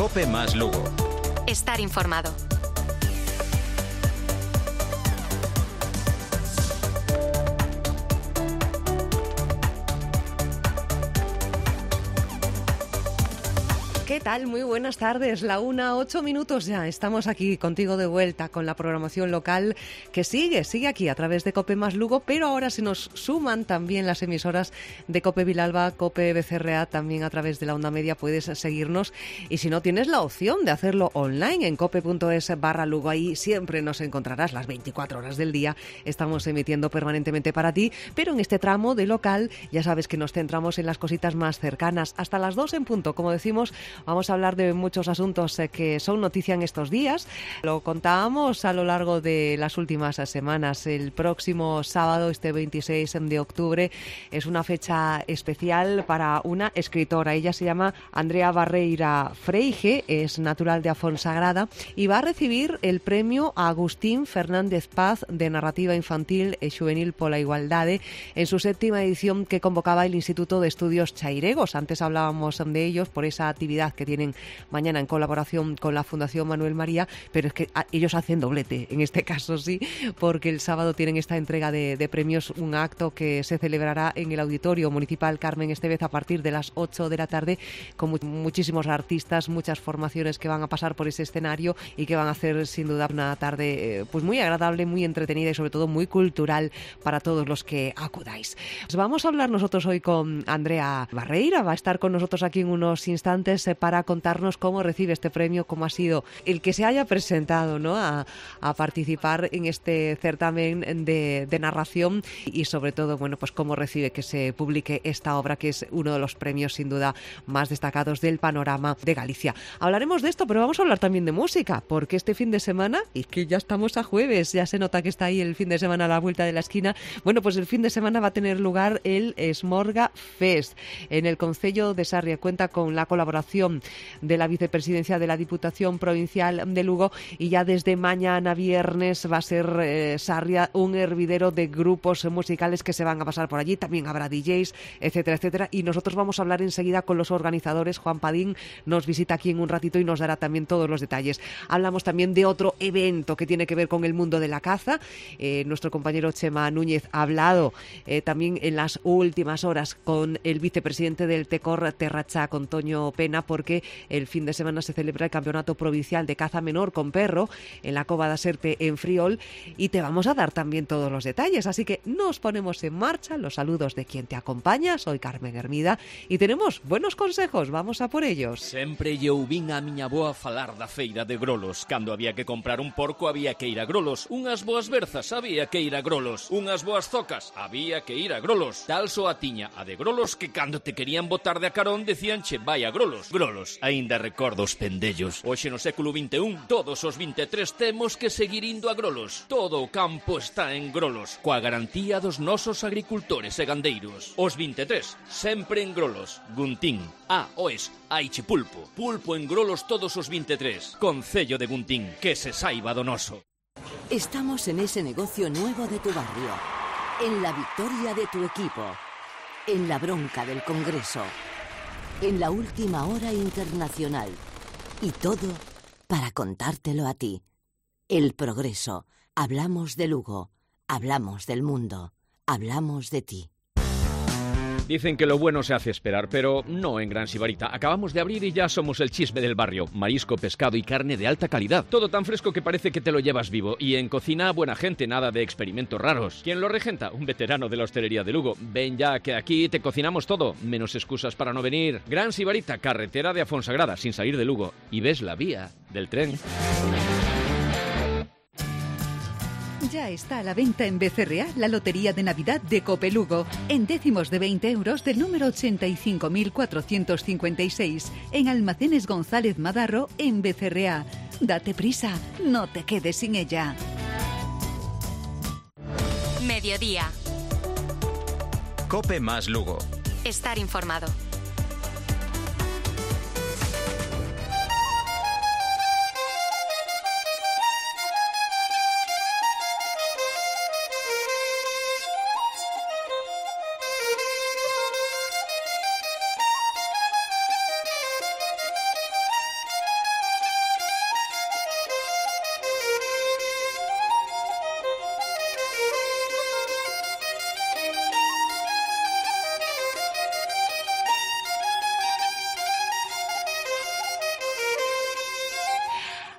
COPE más Lugo. Estar informado. ¿Qué tal? Muy buenas tardes. La 1:08 ya. Estamos aquí contigo de vuelta con la programación local que sigue aquí a través de COPE más Lugo, pero ahora se nos suman también las emisoras de COPE Vilalba, COPE BCRA, también a través de la onda media puedes seguirnos. Y si no, tienes la opción de hacerlo online en cope.es/Lugo. Ahí siempre nos encontrarás las 24 horas del día. Estamos emitiendo permanentemente para ti, pero en este tramo de local ya sabes que nos centramos en las cositas más cercanas. Hasta las 2 en punto, como decimos. Vamos a hablar de muchos asuntos que son noticia en estos días. Lo contábamos a lo largo de las últimas semanas. El próximo sábado, este 26 de octubre, es una fecha especial para una escritora. Ella se llama Andrea Barreira Freige, es natural de Afonsagrada y va a recibir el premio Agustín Fernández Paz de Narrativa Infantil e Xuvenil pola Igualdade en su 7ª edición que convocaba el Instituto de Estudios Chairegos. Antes hablábamos de ellos por esa actividad que tienen mañana en colaboración con la Fundación Manuel María, pero es que ellos hacen doblete, en este caso sí, porque el sábado tienen esta entrega de premios, un acto que se celebrará en el Auditorio Municipal Carmen Estevez a partir de las 8 de la tarde, con muchísimos artistas, muchas formaciones que van a pasar por ese escenario y que van a hacer sin duda una tarde pues muy agradable, muy entretenida y sobre todo muy cultural para todos los que acudáis. Pues vamos a hablar nosotros hoy con Andrea Barreira, va a estar con nosotros aquí en unos instantes para contarnos cómo recibe este premio, cómo ha sido el que se haya presentado, ¿no?, a participar en este certamen de narración y sobre todo, bueno, pues cómo recibe que se publique esta obra, que es uno de los premios sin duda más destacados del panorama de Galicia. Hablaremos de esto, pero vamos a hablar también de música, porque este fin de semana, y que ya estamos a jueves, ya se nota que está ahí el fin de semana a la vuelta de la esquina, bueno, pues el fin de semana va a tener lugar el Esmorga Fest en el Concello de Sarria. Cuenta con la colaboración de la vicepresidencia de la Diputación Provincial de Lugo y ya desde mañana viernes va a ser Sarria un hervidero de grupos musicales que se van a pasar por allí. También habrá DJs, etcétera, etcétera. Y nosotros vamos a hablar enseguida con los organizadores. Juan Padín nos visita aquí en un ratito y nos dará también todos los detalles. Hablamos también de otro evento que tiene que ver con el mundo de la caza. Nuestro compañero Chema Núñez ha hablado también en las últimas horas con el vicepresidente del TECOR Terracha, con Toño Pena, porque el fin de semana se celebra el Campeonato Provincial de Caza Menor con Perro en la Cova da Serpe en Friol y te vamos a dar también todos los detalles. Así que nos ponemos en marcha. Los saludos de quien te acompaña. Soy Carmen Hermida y tenemos buenos consejos. Vamos a por ellos. Sempre lle ouvin a miña boa falar da feira de Grolos. Cando había que comprar un porco había que ir a Grolos. Unhas boas berzas había que ir a Grolos. Unhas boas zocas había que ir a Grolos. Tal soa tiña a de Grolos que cando te querían botar de a carón decían che vai a Grolos. Grolos, aínda recordo os pendellos. Hoxe no século XXI, todos os 23 temos que seguir indo a Grolos. Todo o campo está en Grolos, coa garantía dos nosos agricultores e gandeiros. Os 23, sempre en Grolos. Guntín. Oes, aiche pulpo. Pulpo en Grolos todos os 23. Concello de Guntín, que se saiba do noso. Estamos en ese negocio nuevo de tu barrio, en la victoria de tu equipo, en la bronca del Congreso, en la última hora internacional. Y todo para contártelo a ti. El Progreso. Hablamos de Lugo. Hablamos del mundo. Hablamos de ti. Dicen que lo bueno se hace esperar, pero no en Gran Sibarita. Acabamos de abrir y ya somos el chisme del barrio. Marisco, pescado y carne de alta calidad. Todo tan fresco que parece que te lo llevas vivo. Y en cocina, buena gente, nada de experimentos raros. ¿Quién lo regenta? Un veterano de la hostelería de Lugo. Ven ya, que aquí te cocinamos todo, menos excusas para no venir. Gran Sibarita, carretera de Afonsagrada, sin salir de Lugo. Y ves la vía del tren. Ya está a la venta en BCRA la Lotería de Navidad de COPE Lugo, en décimos de 20 euros del número 85.456, en Almacenes González Madarro, en BCRA. Date prisa, no te quedes sin ella. Mediodía. COPE más Lugo. Estar informado.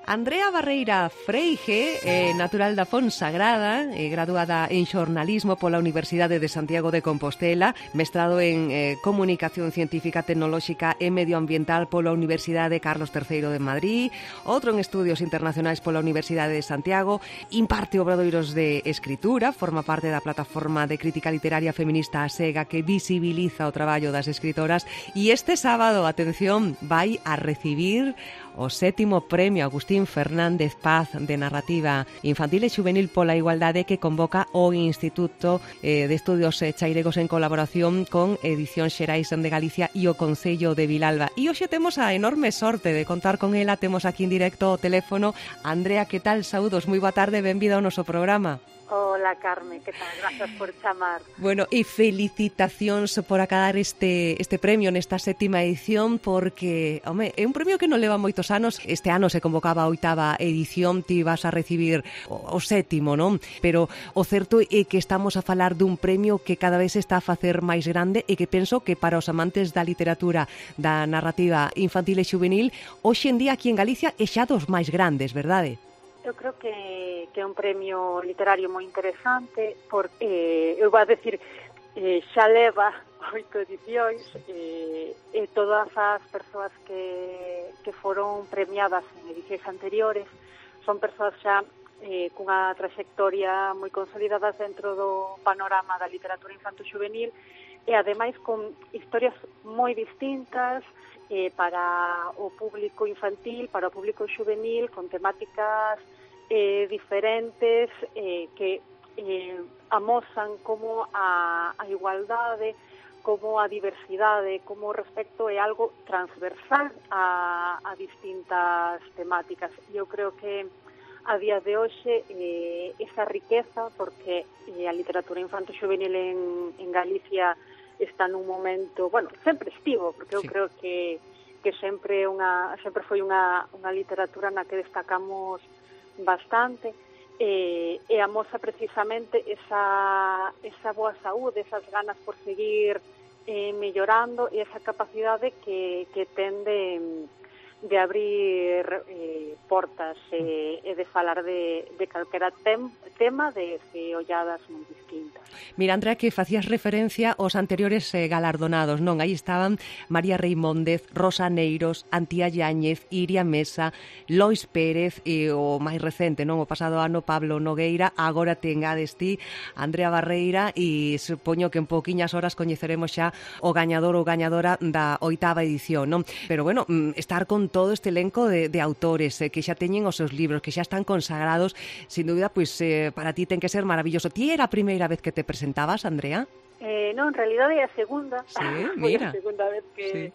Andrea Barreira Freige, natural da Fonsagrada, graduada en xornalismo pola Universidade de Santiago de Compostela, mestrado en Comunicación Científica, Tecnolóxica e Medioambiental pola Universidade Carlos III de Madrid, outro en Estudios Internacionais pola Universidade de Santiago, imparte obradoiros de escritura, forma parte da plataforma de crítica literaria feminista ASEGA que visibiliza o traballo das escritoras e este sábado, atención, vai a recibir o 7º Premio Agustín Fernández Paz de Narrativa Infantil e Xuvenil pola Igualdade que convoca o Instituto de Estudios Chairegos en colaboración con Edicións Xerais de Galicia e o Concello de Vilalba. E hoxe temos a enorme sorte de contar con ela, temos aquí en directo o teléfono. Andrea, que tal? Saúdos, moi boa tarde, benvida ao noso programa. Hola, Carme, que tal? Gracias por chamar. Bueno, e felicitacións por acabar este premio nesta 7ª edición porque, home, é un premio que non leva moitos anos. Este ano se convocaba a 8ª edición, ti vas a recibir o 7º, non? Pero o certo é que estamos a falar dun premio que cada vez está a facer máis grande e que penso que para os amantes da literatura, da narrativa infantil e xuvenil, hoxe en día aquí en Galicia é xa dos máis grandes, verdade? Eu creo que é un premio literario moi interesante porque, eu vou a decir, xa leva 8 edicións e todas as persoas que foron premiadas en edicións anteriores son persoas xa cunha trayectoria moi consolidadas dentro do panorama da literatura infanto-xuvenil e ademais con historias moi distintas para o público infantil, para o público xuvenil, con temáticas diferentes que amosan como a igualdade, como a diversidade, como o respecto é algo transversal a distintas temáticas. Eu creo que a día de hoxe esa riqueza, porque a literatura infanto-xuvenil en Galicia está nun momento, bueno, sempre estivo, porque eu creo que sempre foi unha literatura na que destacamos bastante e amosa precisamente esa boa saúde, esas ganas por seguir mellorando e esa capacidade que ten de abrir portas e de falar de calquera tema desde olladas moi distintas. Mira, Andrea, que facías referencia aos anteriores galardonados, non? Aí estaban María Reimóndez, Rosa Neiros, Antía Yáñez, Iria Mesa, Lois Pérez e o máis recente, non? O pasado ano Pablo Nogueira, agora te engades ti, Andrea Barreira, e supoño que en pouquiñas horas coñeceremos xa o gañador ou gañadora da 8ª edición, non? Pero bueno, estar con todo este elenco de autores que xa teñen os seus libros, que xa están consagrados, sin dúbida, pois para ti ten que ser maravilloso. Ti era a primeira vez que te presentabas, Andrea? Non, en realidad é a segunda. Sí, mira. Foi a segunda vez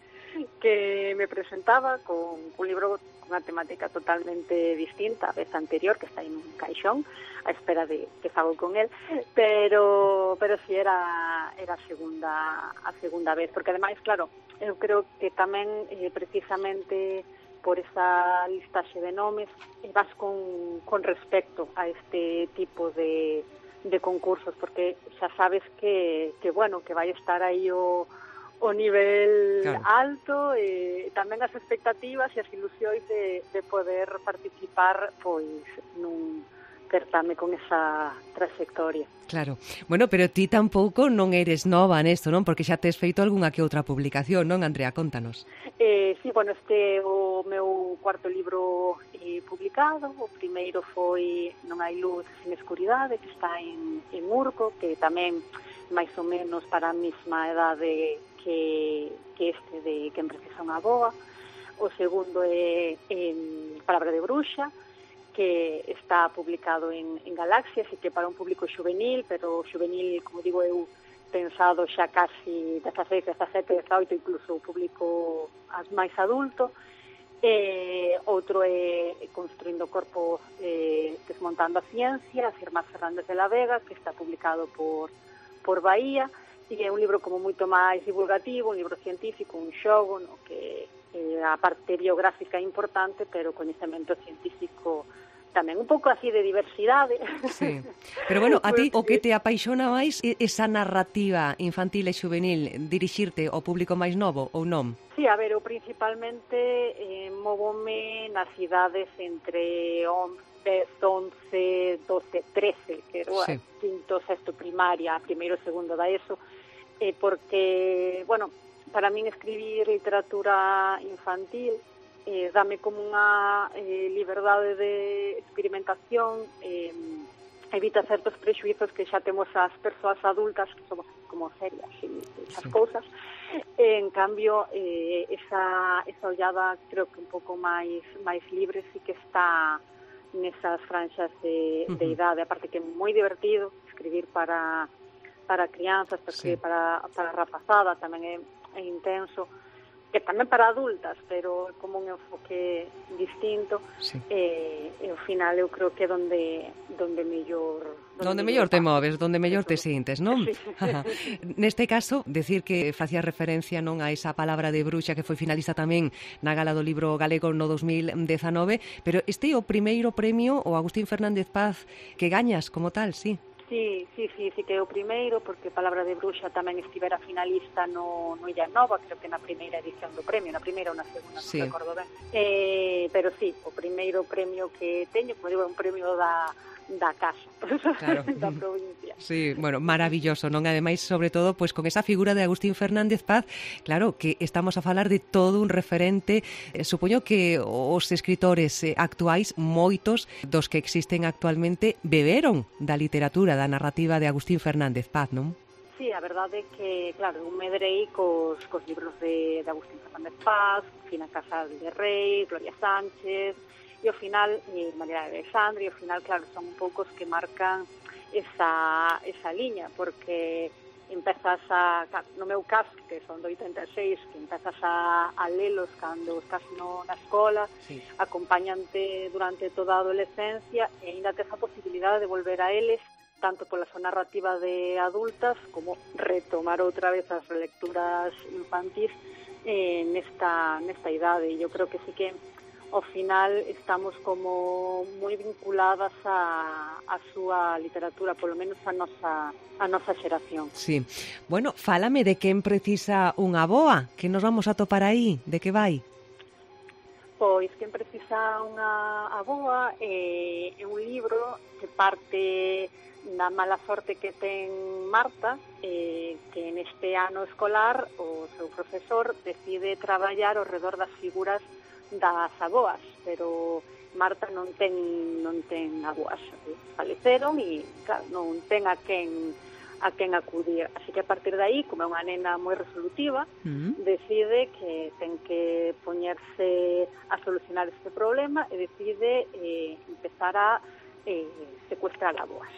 que me presentaba con un libro con unha temática totalmente distinta a vez anterior, que está en un caixón a espera de que fago con él, pero si era a segunda vez, porque ademais, claro, eu creo que tamén precisamente por esa listaxe de nomes vas con respecto a este tipo de concursos, porque xa sabes que bueno, que vai estar aí o nivel alto e tamén as expectativas e as ilusións de poder participar pois nun certame con esa trayectoria. Claro. Bueno, pero ti tampouco non eres nova nesto, non? Porque xa tes feito algunha que outra publicación, non, Andrea? Contanos. Sí, bueno, este o meu cuarto libro publicado. O primeiro foi Non hai luz sin escuridade, que está en Urco, que tamén máis ou menos para a mesma edade que este de Quen precisa unha boa. O segundo é Palabra de bruxa, que está publicado en Galaxia, así que para un público xuvenil, pero xuvenil, como digo eu, pensado xa casi 16, 17, 18, incluso o público máis adulto. Outro é Construindo o corpo desmontando a ciencia, as irmás Fernández de la Vega, que está publicado por Bahía, e é un libro como moito máis divulgativo, un libro científico, un xogo, no que a parte biográfica é importante, pero o coñecemento científico tamén un pouco así de diversidade. Sí. Pero bueno, a ti o que te apaixona máis é esa narrativa infantil e juvenil, dirixirte ao público máis novo ou non? Sí, a ver, eu principalmente móvome nas idades entre 10, 11, 12, 13, que era sí. quinto, sexto primaria, primeiro, segundo da ESO, porque, bueno, para min escribir literatura infantil dame como unha liberdade de experimentación, evita certos prexuizos que xa temos as persoas adultas que somos como serias e esas cousas. En cambio, esa ollada creo que un pouco máis libre sí que está nesas franxas de idade, aparte que é moi divertido escribir para crianzas, escribir para rapazada, tamén é intenso, que tamén para adultas, pero como un enfoque distinto, e ao final eu creo que é donde mellor te moves, donde mellor te sintes, non? Sí. Neste caso, decir que facía referencia non a esa palabra de bruxa que foi finalista tamén na Gala do Libro Galego no 2019, pero este é o primeiro premio, o Agustín Fernández Paz, que gañas como tal, sí? Sí, que é o primeiro, porque Palabra de Bruxa tamén estivera finalista no Illa Nova, creo que na primeira edición do premio, na primeira ou na segunda, non recordo ben. Pero sí, o primeiro premio que teño, como digo, é un premio da casa, claro. Da provincia. Sí, bueno, maravilloso, non? Ademais, sobre todo, pois con esa figura de Agustín Fernández Paz, claro, que estamos a falar de todo un referente. Supoño que os escritores actuais, moitos dos que existen actualmente, beberon da literatura, da narrativa de Agustín Fernández Paz, non? Sí, a verdade é que, claro, eu medrei cos libros de Agustín Fernández Paz, Fina Casal de Rei, Gloria Sánchez, e ao final, María de Alexandre, e ao final, claro, son un poucos que marcan esa liña, porque empezas no meu caso, que son do 86, que empezas a lelos cando estás na escola, acompañante durante toda a adolescencia, e ainda tes a posibilidade de volver a eles, tanto pola súa narrativa de adultas, como retomar outra vez as relecturas infantis nesta idade. E eu creo que sí que ao final estamos como moi vinculadas a súa literatura, polo menos a nosa xeración. Sí. Bueno, fálame de quen precisa unha boa, que nos vamos a topar aí, de que vai? Pois quen precisa unha aboa é un libro que parte da mala sorte que ten Marta, que neste ano escolar o seu profesor decide traballar ao redor das figuras das aboas, pero Marta non ten aboas, faleceron e claro, non ten a quen acudir, así que a partir de aí, como é unha nena moi resolutiva, decide que ten que poñerse a solucionar este problema e decide empezar a secuestrar aboas.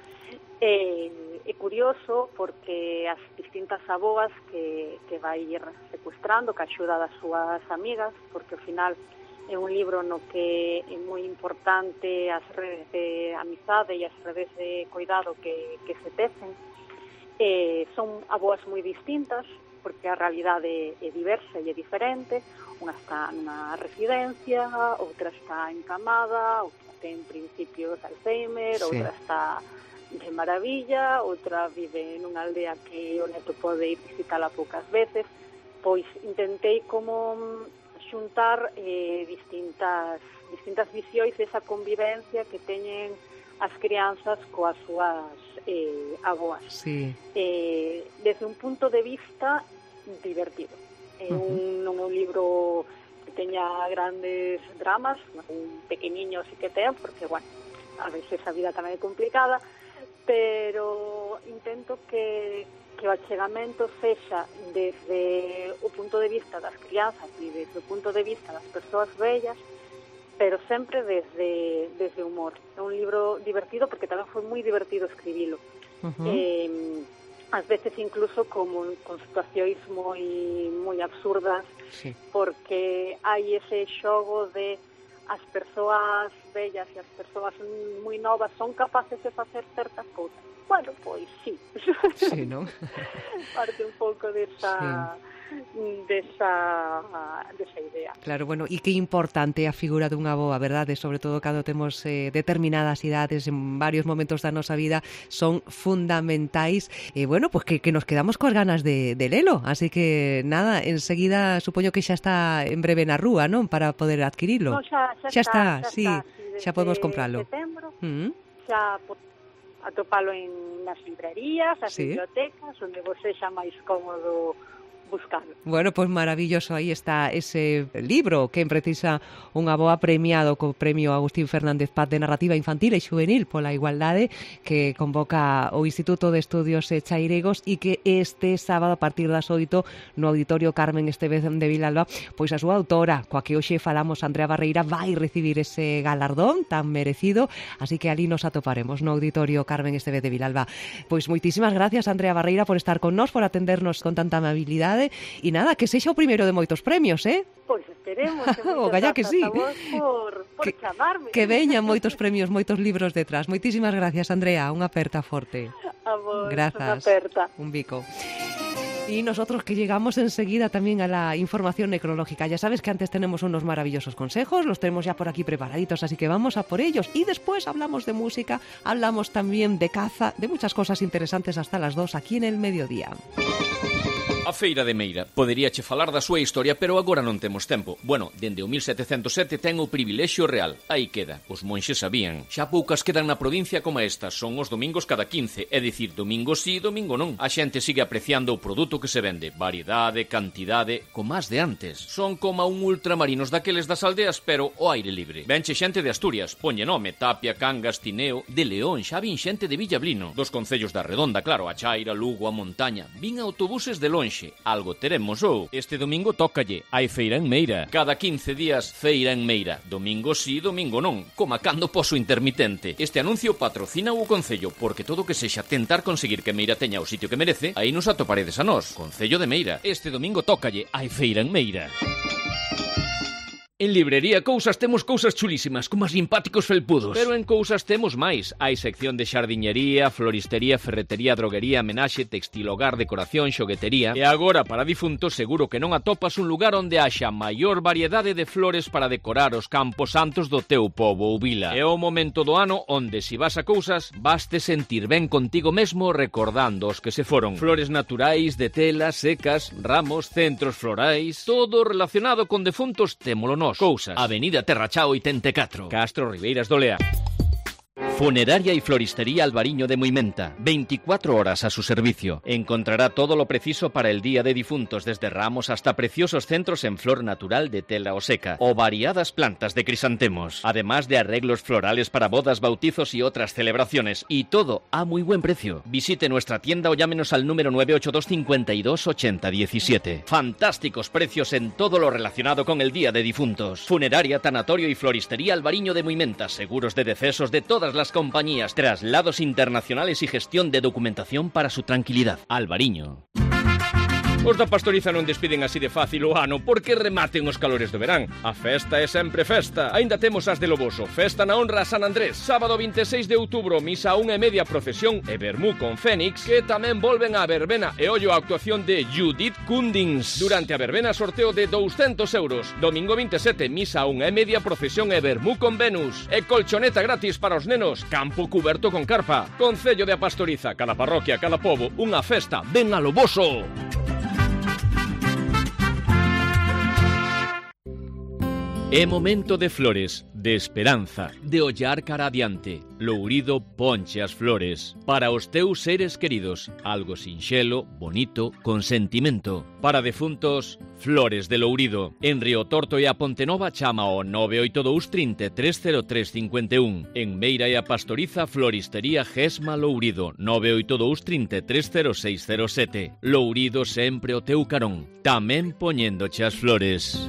É curioso porque as distintas aboas que vai ir secuestrando, que axuda das súas amigas, porque ao final é un libro no que é moi importante as redes de amizade e as redes de cuidado que se tecen. Son aboas moi distintas, porque a realidade é diversa e é diferente. Unha está nunha residencia, outra está encamada, outra ten principios de Alzheimer, outra está de maravilla, outra vive nunha aldea que o neto pode ir visitala poucas veces. Pois intentei como xuntar distintas visións desa convivencia que teñen as crianzas coas súas aboas. Sí. Desde un punto de vista divertido. Non é un libro que teña grandes dramas, un pequeniño sí que ten, porque, bueno, a veces a vida tamén é complicada, pero intento que o achegamento sexa desde o punto de vista das crianzas e desde o punto de vista das persoas vellas, pero sempre desde humor. É un libro divertido porque tamén foi moi divertido escribilo. Ás veces incluso como con situacións moi absurdas, porque hai ese xogo de as persoas vellas e as persoas moi novas son capaces de facer certas cousas. Bueno, pois sí. Sí, non? Parte un pouco desa idea. Claro, bueno, e que importante a figura dunha avoa, verdade? Sobre todo cando temos determinadas idades en varios momentos da nosa vida, son fundamentais. Bueno, pues que nos quedamos coas ganas de lelo, así que nada, enseguida supoño que xa está en breve na rúa, non? Para poder adquirilo. No, xa está, sí, xa podemos compralo. Setembro, xa atopalo nas librerías, as bibliotecas, onde vos sexa máis cómodo buscalo. Bueno, pues maravilloso, aí está ese libro que precisa unha boa premiado co premio Agustín Fernández Paz de Narrativa Infantil e Xuvenil pola Igualdade, que convoca o Instituto de Estudios Chairegos e que este sábado a partir das 8 no Auditorio Carmen Estevez de Vilalba, pois a súa autora, coa que hoxe falamos, Andrea Barreira, vai recibir ese galardón tan merecido, así que ali nos atoparemos no Auditorio Carmen Estevez de Vilalba. Pois moitísimas gracias, Andrea Barreira, por estar con nós, por atendernos con tanta amabilidade. E nada, que sexa o primeiro de moitos premios, Pois esperemos. O galla que sí. Por chamarme. Que veñan moitos premios, moitos libros detrás. Moitísimas gracias, Andrea. Unha aperta forte. A vos, grazas. Unha aperta. Un bico. Y nosotros que llegamos enseguida también a la información necrológica. Ya sabes que antes tenemos unos maravillosos consejos, los tenemos ya por aquí preparaditos, así que vamos a por ellos. Y después hablamos de música, hablamos también de caza, de muchas cosas interesantes hasta las 2 aquí en El Mediodía. A Feira de Meira. Poderíache falar da súa historia, pero agora non temos tempo. Bueno, dende o 1707 ten o privilexio real. Aí queda. Os monxes sabían. Xa poucas quedan na provincia como estas. Son os domingos cada 15. É dicir, domingo sí, domingo non. A xente sigue apreciando o produto que se vende. Variedade, cantidade, como as de antes. Son como un ultramarinos daqueles das aldeas, pero ao aire libre. Venche xente de Asturias. Poñe nome. Tapia, Cangas, Tineo. De León xa vin xente de Villablino. Dos concellos da Redonda, claro. A Chaira, Lugo, a Montaña. Vin autobuses de lonxe. Algo teremos ou este domingo tócalle, hai feira en Meira. Cada 15 días feira en Meira. Domingo sí, domingo non, como cando poso intermitente. Este anuncio patrocina o Concello, porque todo que sexa tentar conseguir que Meira teña o sitio que merece, aí nos atoparedes a nós. Concello de Meira. Este domingo tócalle, hai feira en Meira. En librería Cousas temos cousas chulísimas, como as simpáticos felpudos. Pero en Cousas temos máis. Hai sección de xardiñería, floristería, ferretería, droguería, menaxe, textil, hogar, decoración, xoguetería. E agora, para difuntos, seguro que non atopas un lugar onde haxa maior variedade de flores para decorar os campos santos do teu pobo ou vila. É o momento do ano onde, se vas a Cousas, vas te sentir ben contigo mesmo recordando os que se foron. Flores naturais, de telas, secas, ramos, centros florais, todo relacionado con defuntos témolo no. Cousas, Avenida Terrachao 84, Castro Ribeiras do Lea. Funeraria y floristería Alvariño de Muimenta, 24 horas a su servicio. Encontrará todo lo preciso para el Día de Difuntos, desde ramos hasta preciosos centros en flor natural de tela o seca, o variadas plantas de crisantemos, además de arreglos florales para bodas, bautizos y otras celebraciones, y todo a muy buen precio. Visite nuestra tienda o llámenos al número 982 52 80 17. Fantásticos precios en todo lo relacionado con el Día de Difuntos. Funeraria, tanatorio y floristería Alvariño de Muimenta, seguros de decesos de todas las compañías, traslados internacionales y gestión de documentación para su tranquilidad. Alvariño. Os da Pastoriza non despiden así de fácil o ano porque rematen os calores do verán. A festa é sempre festa. Aínda temos as de Loboso, festa na honra a San Andrés. Sábado 26 de outubro, misa 1:30, procesión e vermú con Fénix, que tamén volven á verbena. E ollo a actuación de Judith Kundins. Durante a verbena, sorteo de 200 euros. Domingo 27, misa 1:30, procesión e vermú con Venus. E colchoneta gratis para os nenos. Campo cuberto con carpa. Concello de A Pastoriza, cada parroquia, cada pobo, unha festa. Ven a Loboso. É momento de flores, de esperanza, de ollar cara adiante. Lourido ponche as flores. Para os teus seres queridos, algo sinxelo, bonito, con sentimento. Para defuntos, flores de Lourido. En Río Torto e a Pontenova chama ao 982 33 03 51. En Meira e a Pastoriza, floristería Gesma Lourido, 982 33 06 07. Lourido sempre o teu carón, tamén poñéndoche as flores.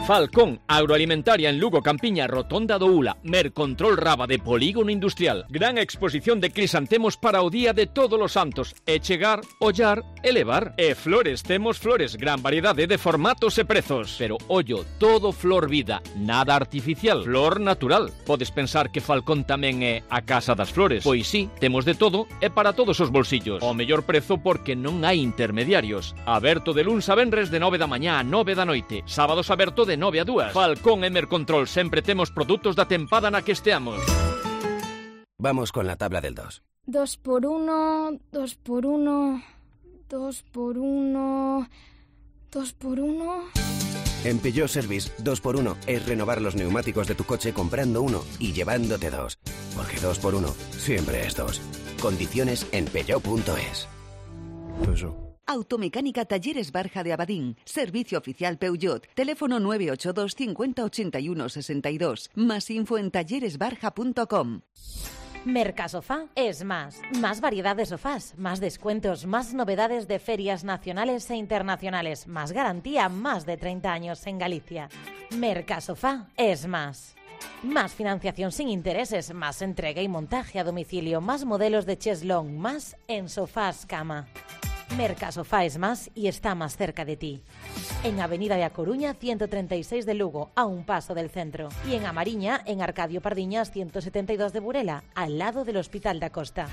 Falcón, agroalimentaria en Lugo, Campiña, Rotonda do Ula, Mercontrol Raba de Polígono Industrial. Gran exposición de crisantemos para o Día de Todos os Santos. E chegar, ollar e levar. E flores, temos flores, gran variedade de formatos e prezos. Pero ollo, todo flor vida, nada artificial, flor natural. Podes pensar que Falcón tamén é a casa das flores. Pois sí, temos de todo e para todos os bolsillos. O mellor prezo porque non hai intermediarios. Aberto de luns a venres de 9 da mañá a 9 da noite. Sábados aberto de 9 a 2. Falcón e Mercontrol, sempre temos produtos da tempada na que esteamos. Vamos con la tabla del 2. 2 por 1, 2 por 1, 2 por 1, 2 por 1... En Peugeot Service, 2x1 es renovar los neumáticos de tu coche comprando uno y llevándote 2. Porque 2x1 siempre es 2. Condiciones en peugeot.es. Automecánica Talleres Barja de Abadín. Servicio oficial Peugeot. Teléfono 982 50 81 62. Más info en talleresbarja.com. Mercasofá es más variedad de sofás, más descuentos, más novedades de ferias nacionales e internacionales, más garantía, más de 30 años en Galicia. Mercasofá es más financiación sin intereses, más entrega y montaje a domicilio, más modelos de cheslón, más en sofás cama. Mercasofá es más y está más cerca de ti. En Avenida de A Coruña, 136 de Lugo, a un paso del centro. Y en Amariña, en Arcadio Pardiñas, 172 de Burela, al lado del Hospital da Costa.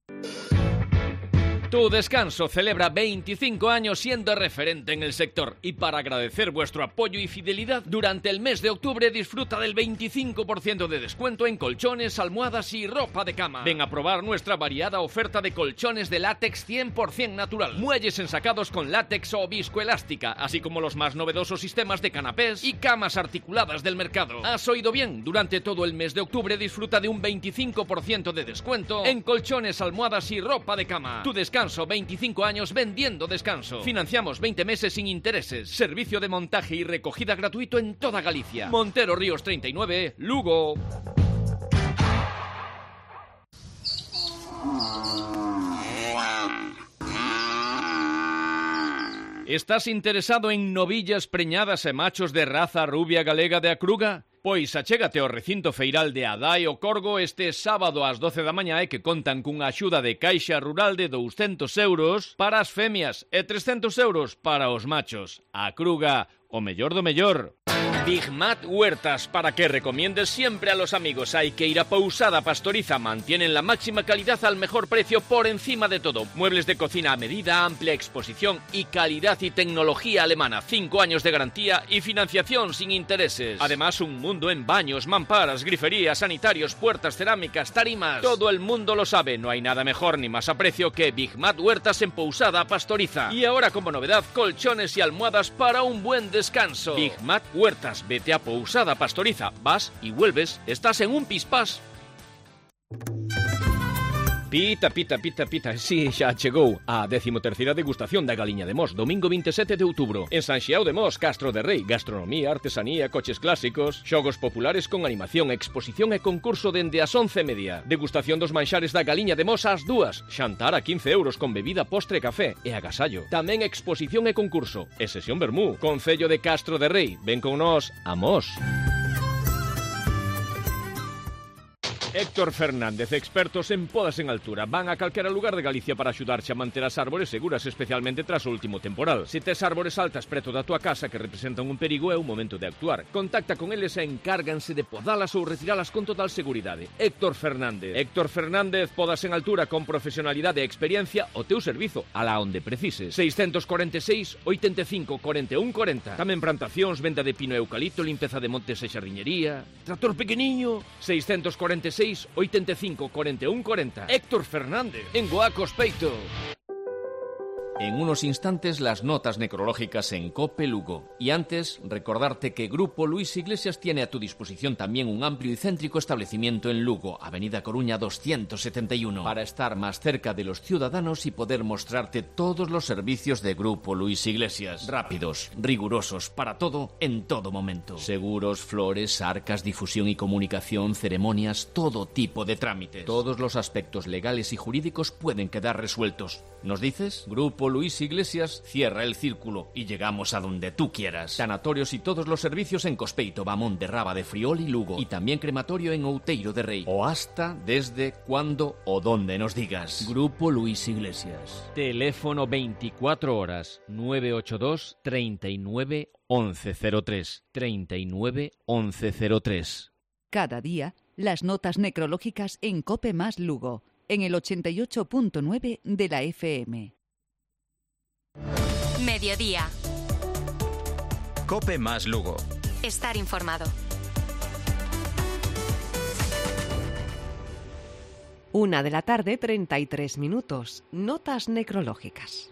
Tu Descanso celebra 25 años siendo referente en el sector y para agradecer vuestro apoyo y fidelidad, durante el mes de octubre disfruta del 25% de descuento en colchones, almohadas y ropa de cama. Ven a probar nuestra variada oferta de colchones de látex 100% natural, muelles ensacados con látex o viscoelástica, así como los más novedosos sistemas de canapés y camas articuladas del mercado. ¿Has oído bien? Durante todo el mes de octubre disfruta de un 25% de descuento en colchones, almohadas y ropa de cama. Tu Descanso, 25 años vendiendo descanso. Financiamos 20 meses sin intereses. Servicio de montaje y recogida gratuito en toda Galicia. Montero Ríos 39, Lugo. ¿Estás interesado en novillas preñadas e machos de raza rubia galega de Acruga? Pois achégate ao recinto feiral de Adai o Corgo este sábado ás 12 da mañá e que contan cunha axuda de Caixa Rural de 200 euros para as femias e 300 euros para os machos. Acruga, o mellor do mellor. Big Mat Huertas, para que recomiendes siempre a los amigos. Hay que ir a Pousada Pastoriza, mantienen la máxima calidad al mejor precio por encima de todo. Muebles de cocina a medida, amplia exposición y calidad y tecnología alemana. 5 años de garantía y financiación sin intereses. Además, un mundo en baños, mamparas, griferías, sanitarios, puertas, cerámicas, tarimas. Todo el mundo lo sabe, no hay nada mejor ni más a precio que Big Mat Huertas en Pousada Pastoriza. Y ahora como novedad, colchones y almohadas para un buen descanso. Big Mat Huertas. Vete a Pousada Pastoriza, vas y vuelves, estás en un pispás. Pita, sí, xa chegou a 13ª degustación da Galiña de Mos, domingo 27 de outubro. En San Xiao de Mos, Castro de Rei, gastronomía, artesanía, coches clásicos, xogos populares con animación, exposición e concurso dende as 11:30. Degustación dos manxares da Galiña de Mos ás 2, xantar a 15 euros con bebida, postre, café e agasallo. Tamén exposición e concurso, e sesión vermú. Concello de Castro de Rei, ven con nós a Mos. Héctor Fernández, expertos en podas en altura. Van a calquera lugar de Galicia para axudarche a manter as árbores seguras, especialmente tras o último temporal. Se tes árbores altas preto da tua casa que representan un perigo, é o momento de actuar. Contacta con eles e encárganse de podalas ou retiralas con total seguridade. Héctor Fernández. Héctor Fernández, podas en altura con profesionalidade e experiencia o teu servizo, alá onde precises. 646 85 41 40. Tamén plantacións, venta de pino e eucalipto, limpeza de montes e xardiñería. Tractor pequeniño. 646 85 41 40. Héctor Fernández, en Guacos Peito. En unos instantes las notas necrológicas en COPE Lugo. Y antes, recordarte que Grupo Luis Iglesias tiene a tu disposición también un amplio y céntrico establecimiento en Lugo, Avenida Coruña 271, para estar más cerca de los ciudadanos y poder mostrarte todos los servicios de Grupo Luis Iglesias. Rápidos, rigurosos, para todo, en todo momento. Seguros, flores, arcas, difusión y comunicación, ceremonias, todo tipo de trámites. Todos los aspectos legales y jurídicos pueden quedar resueltos. ¿Nos dices? Grupo Luis Iglesias cierra el círculo y llegamos a donde tú quieras. Tanatorios y todos los servicios en Cospeito, Bamonde, Rábade, Friol y Lugo. Y también crematorio en Outeiro de Rei. O hasta, desde, cuando o donde nos digas. Grupo Luis Iglesias. Teléfono 24 horas 982 39 1103. 39 1103. Cada día, las notas necrológicas en COPE más Lugo, en el 88.9 de la FM. Mediodía. COPE más Lugo. Estar informado. 1:33 p.m. Notas necrológicas.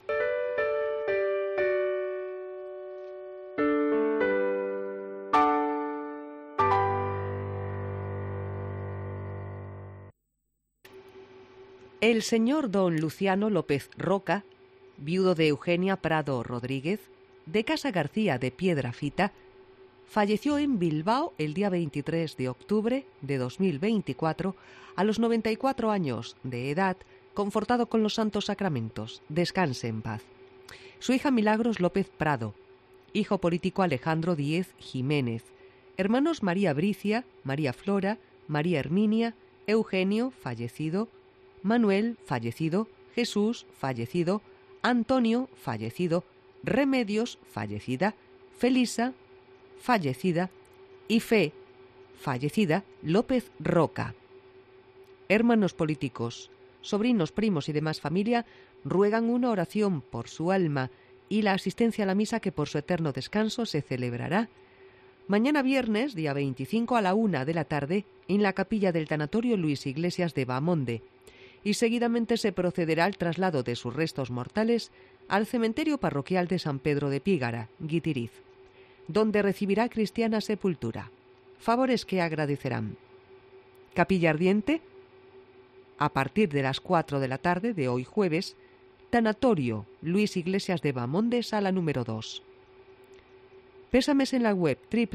El señor don Luciano López Roca, viudo de Eugenia Prado Rodríguez, de Casa García de Piedrafita, falleció en Bilbao el día 23 de octubre de 2024 a los 94 años de edad, confortado con los santos sacramentos. Descanse en paz. Su hija Milagros López Prado, hijo político Alejandro Díez Jiménez, hermanos María Bricia, María Flora, María Herminia, Eugenio, fallecido, Manuel, fallecido, Jesús, fallecido, Antonio, fallecido, Remedios, fallecida, Felisa, fallecida, y Fe, fallecida, López Roca. Hermanos políticos, sobrinos, primos y demás familia ruegan una oración por su alma y la asistencia a la misa que por su eterno descanso se celebrará mañana viernes, día 25 a la 1 de la tarde, en la capilla del Tanatorio Luis Iglesias de Bamonde, y seguidamente se procederá al traslado de sus restos mortales al cementerio parroquial de San Pedro de Pígara, Guitiriz, donde recibirá cristiana sepultura. Favores que agradecerán. Capilla ardiente, a partir de las 4 de la tarde de hoy jueves, Tanatorio Luis Iglesias de Bamonde, sala número 2. Pésames en la web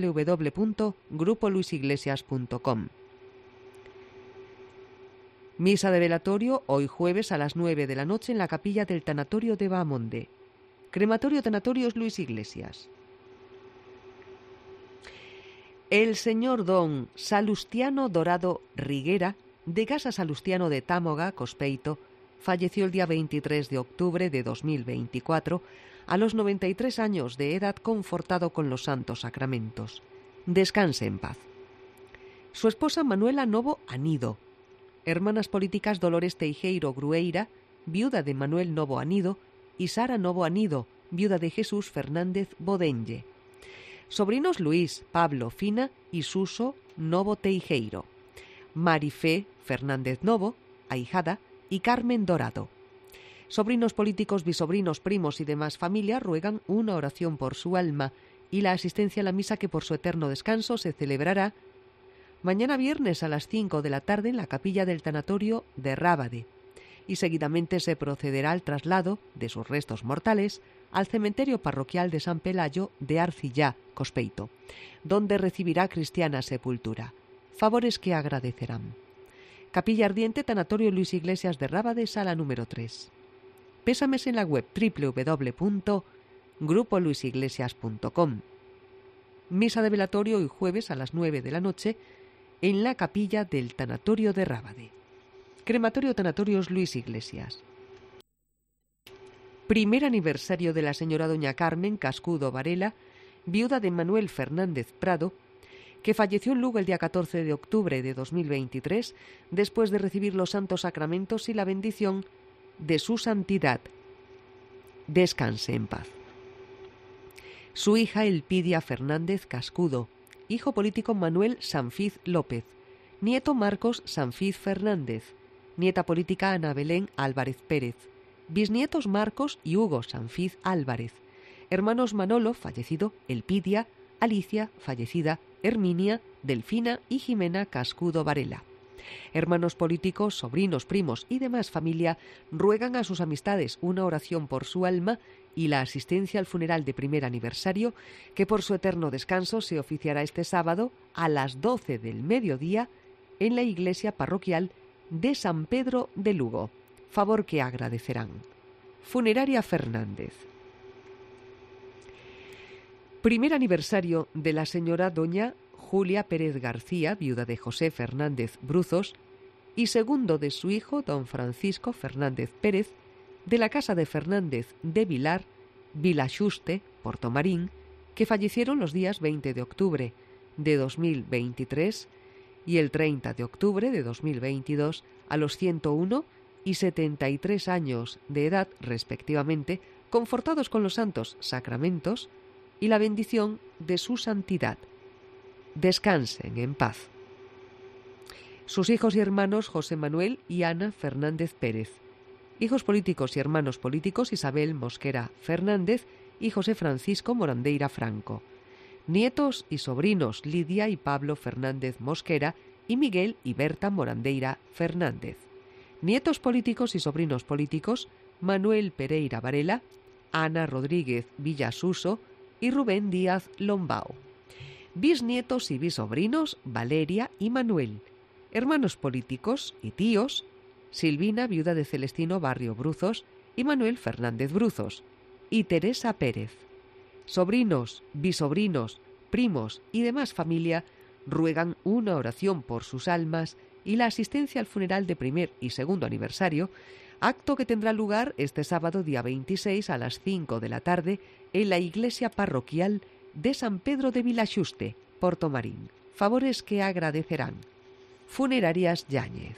www.grupoluisiglesias.com. Misa de velatorio hoy jueves a las 9 de la noche en la capilla del Tanatorio de Bamonde. Crematorio Tanatorios Luis Iglesias. El señor don Salustiano Dorado Riguera, de Casa Salustiano de Támoga, Cospeito, falleció el día 23 de octubre de 2024 a los 93 años de edad, confortado con los santos sacramentos. Descanse en paz. Su esposa Manuela Novo Anido, hermanas políticas Dolores Teijeiro Grueira, viuda de Manuel Novo Anido, y Sara Novo Anido, viuda de Jesús Fernández Bodenlle. Sobrinos Luis, Pablo, Fina y Suso Novo Teijeiro. Marifé Fernández Novo, ahijada, y Carmen Dorado. Sobrinos políticos, bisobrinos, primos y demás familia ruegan una oración por su alma y la asistencia a la misa que por su eterno descanso se celebrará mañana viernes a las 5 de la tarde en la capilla del Tanatorio de Rábade, y seguidamente se procederá al traslado de sus restos mortales al cementerio parroquial de San Pelayo de Arcillá, Cospeito, donde recibirá cristiana sepultura. Favores que agradecerán. Capilla ardiente, Tanatorio Luis Iglesias de Rábade, sala número 3. Pésames en la web www.grupoluisiglesias.com. Misa de velatorio hoy jueves a las 9 de la noche en la capilla del Tanatorio de Rábade. Crematorio Tanatorios Luis Iglesias. Primer aniversario de la señora doña Carmen Cascudo Varela, viuda de Manuel Fernández Prado, que falleció en Lugo el día 14 de octubre de 2023, después de recibir los santos sacramentos y la bendición de su santidad. Descanse en paz. Su hija Elpidia Fernández Cascudo, hijo político Manuel Sanfiz López, nieto Marcos Sanfiz Fernández, nieta política Ana Belén Álvarez Pérez, bisnietos Marcos y Hugo Sanfiz Álvarez, hermanos Manolo, fallecido, Elpidia, Alicia, fallecida, Herminia, Delfina y Jimena Cascudo Varela. Hermanos políticos, sobrinos, primos y demás familia ruegan a sus amistades una oración por su alma y la asistencia al funeral de primer aniversario, que por su eterno descanso se oficiará este sábado a las 12 del mediodía en la iglesia parroquial de San Pedro de Lugo. Favor que agradecerán. Funeraria Fernández. Primer aniversario de la señora doña Julia Pérez García, viuda de José Fernández Bruzos, y segundo de su hijo don Francisco Fernández Pérez, de la casa de Fernández de Vilar, Vilaxuste, Portomarín, que fallecieron los días 20 de octubre de 2023 y el 30 de octubre de 2022 a los 101 y 73 años de edad respectivamente, confortados con los santos sacramentos y la bendición de su santidad. Descansen en paz. Sus hijos y hermanos José Manuel y Ana Fernández Pérez. Hijos políticos y hermanos políticos Isabel Mosquera Fernández y José Francisco Morandeira Franco. Nietos y sobrinos Lidia y Pablo Fernández Mosquera y Miguel y Berta Morandeira Fernández. Nietos políticos y sobrinos políticos Manuel Pereira Varela, Ana Rodríguez Villasuso y Rubén Díaz Lombao. Bisnietos y bisobrinos Valeria y Manuel. Hermanos políticos y tíos Silvina, viuda de Celestino Barrio Bruzos, y Manuel Fernández Bruzos, y Teresa Pérez. Sobrinos, bisobrinos, primos y demás familia ruegan una oración por sus almas y la asistencia al funeral de primer y segundo aniversario, acto que tendrá lugar este sábado día 26 a las 5 de la tarde en la iglesia parroquial de San Pedro de Vilaxuste, Portomarín. Favores que agradecerán. Funerarias Yáñez.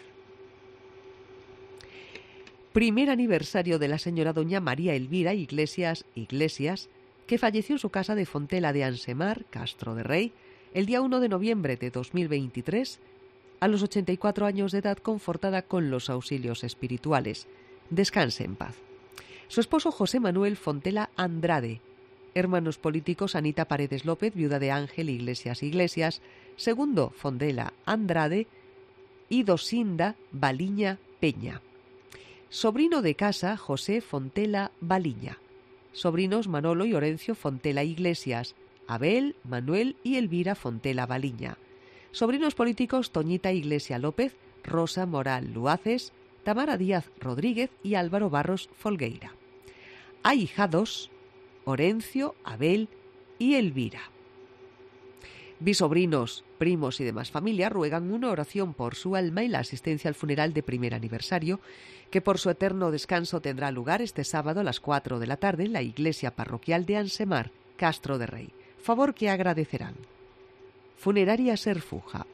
Primer aniversario de la señora doña María Elvira Iglesias, que falleció en su casa de Fontela de Ansemar, Castro de Rey, el día 1 de noviembre de 2023, a los 84 años de edad, confortada con los auxilios espirituales. Descanse en paz. Su esposo José Manuel Fontela Andrade. Hermanos políticos Anita Paredes López, viuda de Ángel Iglesias, segundo Fontela Andrade y Dosinda Baliña Peña. Sobrino de casa José Fontela Baliña. Sobrinos Manolo y Orencio Fontela Iglesias, Abel, Manuel y Elvira Fontela Baliña. Sobrinos políticos Toñita Iglesia López, Rosa Moral Luaces, Tamara Díaz Rodríguez y Álvaro Barros Folgueira. Ahijados Orencio, Abel y Elvira. Bisobrinos, primos y demás familia ruegan una oración por su alma y la asistencia al funeral de primer aniversario, que por su eterno descanso tendrá lugar este sábado a las 4 de la tarde en la iglesia parroquial de Ansemar, Castro de Rey. Favor que agradecerán. Funeraria Serfuja.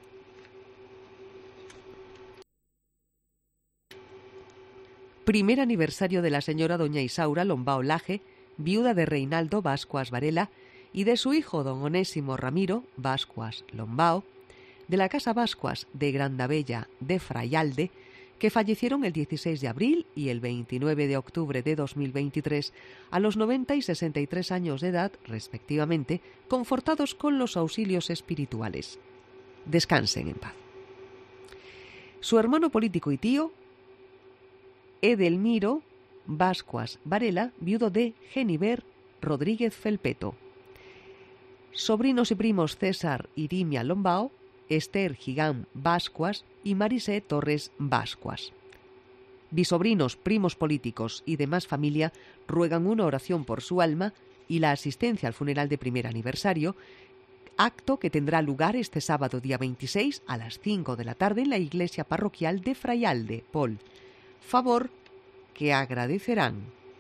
Primer aniversario de la señora doña Isaura Lombao Laje, viuda de Reinaldo Bascuas Varela, y de su hijo don Onésimo Ramiro Bascuas Lombao, de la casa Bascuas de Grandabella de Frayalde, que fallecieron el 16 de abril y el 29 de octubre de 2023 a los 90 y 63 años de edad, respectivamente, confortados con los auxilios espirituales. Descansen en paz. Su hermano político y tío, Edelmiro Bascuas Varela, viudo de Geniver Rodríguez Felpeto. Sobrinos y primos César Irimia Lombao, Esther Gigán Bascuas y Marisé Torres Bascuas. Bisobrinos, primos políticos y demás familia ruegan una oración por su alma y la asistencia al funeral de primer aniversario, acto que tendrá lugar este sábado día 26 a las 5 de la tarde en la iglesia parroquial de Frayalde, Pol. Favor que agradecerán.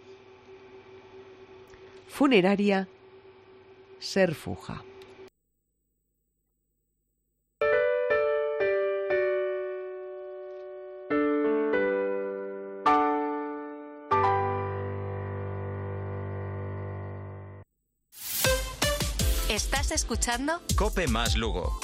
Funeraria Serfuja. ¿Estás escuchando? Cope más Lugo.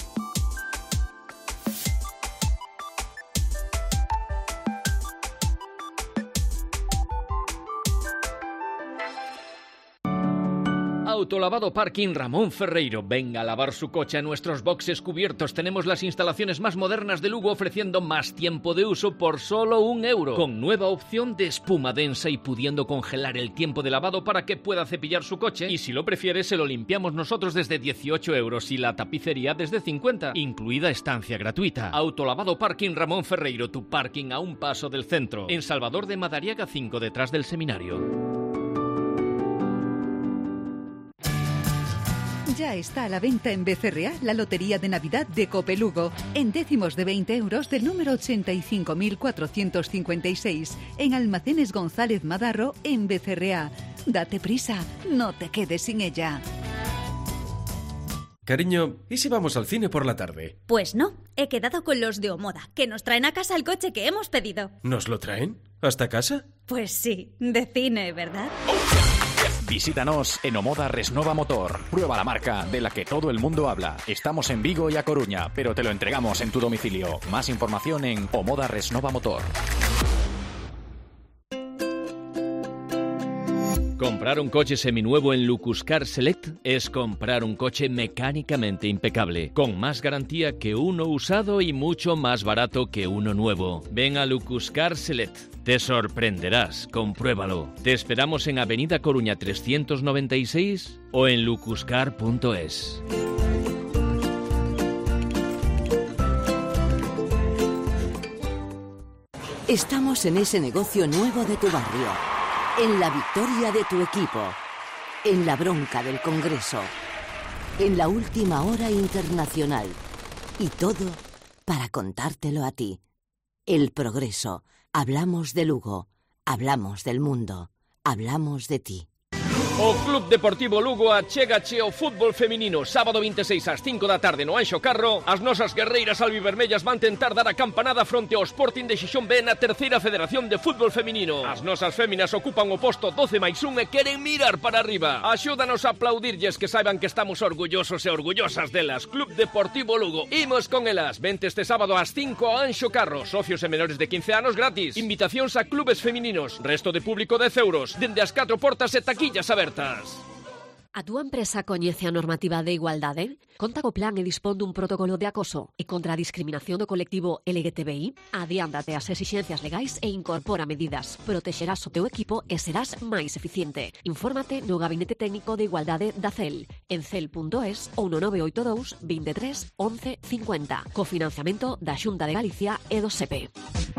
Autolavado Parking Ramón Ferreiro. Venga a lavar su coche a nuestros boxes cubiertos. Tenemos las instalaciones más modernas de Lugo, ofreciendo más tiempo de uso por solo €1. Con nueva opción de espuma densa y pudiendo congelar el tiempo de lavado para que pueda cepillar su coche. Y si lo prefiere, se lo limpiamos nosotros desde €18 y la tapicería desde 50, incluida estancia gratuita. Autolavado Parking Ramón Ferreiro, tu parking a un paso del centro. En Salvador de Madariaga 5, detrás del seminario. Ya está a la venta en Becerreá la Lotería de Navidad de Cope Lugo, en décimos de €20 del número 85.456, en Almacenes González Madarro, en Becerreá. Date prisa, no te quedes sin ella. Cariño, ¿y si vamos al cine por la tarde? Pues no, he quedado con los de Omoda, que nos traen a casa el coche que hemos pedido. ¿Nos lo traen? ¿Hasta casa? Pues sí, de cine, ¿verdad? Visítanos en Omoda Resnova Motor. Prueba la marca de la que todo el mundo habla. Estamos en Vigo y A Coruña, pero te lo entregamos en tu domicilio. Más información en Omoda Resnova Motor. Comprar un coche seminuevo en Lucuscar Select es comprar un coche mecánicamente impecable, con más garantía que uno usado y mucho más barato que uno nuevo. Ven a Lucuscar Select. Te sorprenderás, compruébalo. Te esperamos en Avenida Coruña 396 o en lucuscar.es. Estamos en ese negocio nuevo de tu barrio. En la victoria de tu equipo, en la bronca del Congreso, en la última hora internacional. Y todo para contártelo a ti. El Progreso. Hablamos de Lugo, hablamos del mundo, hablamos de ti. O Club Deportivo Lugo achegache o fútbol feminino. Sábado 26 ás 5 da tarde no Anxo Carro. As nosas guerreiras albivermellas van tentar dar a campanada fronte ao Sporting de Xixón B na terceira Federación de Fútbol Feminino. As nosas féminas ocupan o posto 12+1 e queren mirar para arriba. Axúdanos a aplaudirlles, que saiban que estamos orgullosos e orgullosas delas. Club Deportivo Lugo. Imos con elas. Vente este sábado ás 5 a Anxo Carro. Socios e menores de 15 anos gratis. Invitacións a clubes femininos. Resto de público €10. Dende as 4 portas e taquillas abertas. A túa empresa coñece a normativa de igualdade? Conta co plan e dispón dun protocolo de acoso e contra a discriminación do colectivo LGTBI? Adiántate ás exixencias legais e incorpora medidas. Protexerás o teu equipo e serás máis eficiente. Infórmate no Gabinete Técnico de Igualdade da CEL, en cel.es ou no 982 23 11 50, cofinanciamento da Xunta de Galicia e do SEPE.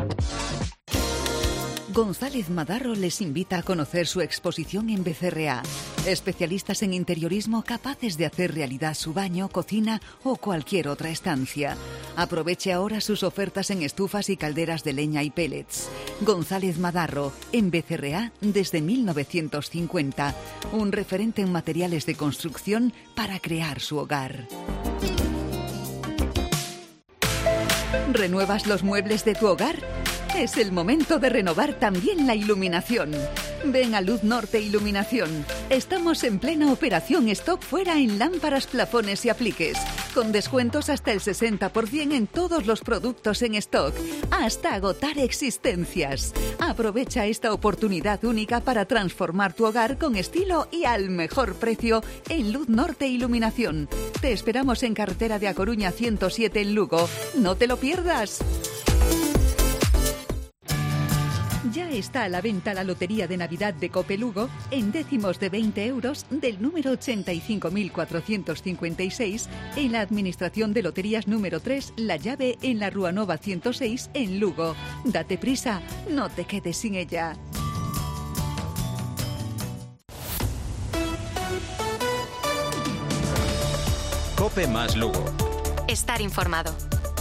González Madarro les invita a conocer su exposición en Becerreá. Especialistas en interiorismo capaces de hacer realidad su baño, cocina o cualquier otra estancia. Aproveche ahora sus ofertas en estufas y calderas de leña y pellets. González Madarro, en Becerreá desde 1950. Un referente en materiales de construcción para crear su hogar. ¿Renuevas los muebles de tu hogar? Es el momento de renovar también la iluminación. Ven a Luz Norte Iluminación. Estamos en plena operación stock fuera en lámparas, plafones y apliques, con descuentos hasta el 60% en todos los productos en stock, hasta agotar existencias. Aprovecha esta oportunidad única para transformar tu hogar con estilo y al mejor precio en Luz Norte Iluminación. Te esperamos en carretera de A Coruña 107 en Lugo. ¡No te lo pierdas! Ya está a la venta la Lotería de Navidad de Cope Lugo en décimos de €20 del número 85.456 en la Administración de Loterías número 3, La Llave, en la Rúa Nova 106 en Lugo. Date prisa, no te quedes sin ella. Cope más Lugo. Estar informado.